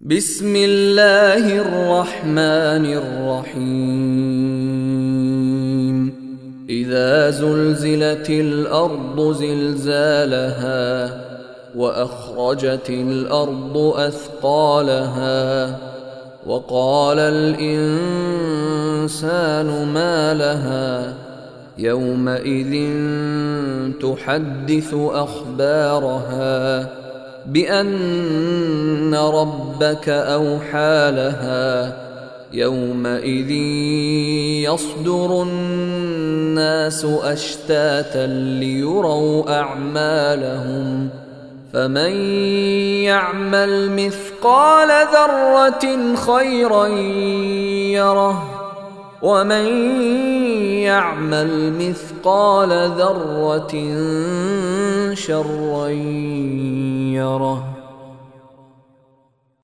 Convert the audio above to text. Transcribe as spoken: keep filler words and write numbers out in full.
بسم الله الرحمن الرحيم إذا زلزلت الأرض زلزالها وأخرجت الأرض أثقالها وقال الإنسان ما لها يومئذ تحدث أخبارها بأن ربك أوحى لها يومئذ يصدر الناس أشتاتا ليروا أعمالهم فمن يعمل مثقال ذرة خيرا يره ومن يعمل مثقال ذرة شرا يره.